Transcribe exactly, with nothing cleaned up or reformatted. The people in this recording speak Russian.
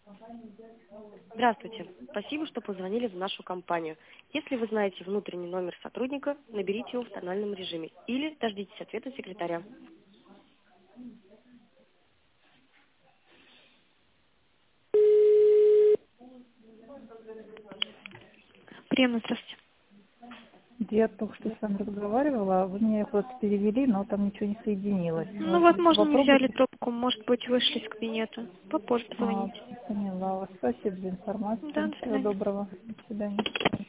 Здравствуйте. Спасибо, что позвонили в нашу компанию. Если вы знаете внутренний номер сотрудника, наберите его в тональном режиме или дождитесь ответа секретаря. Приемно, здравствуйте. Я только что с вами разговаривала, вы меня просто перевели, но там ничего не соединилось. Ну, Вот возможно, не взяли попробуйте. трубку, может быть, вышли из кабинета. Попозже А, позвоните. поняла вас. Спасибо за Да, информацию. до Всего свидания. доброго. До свидания.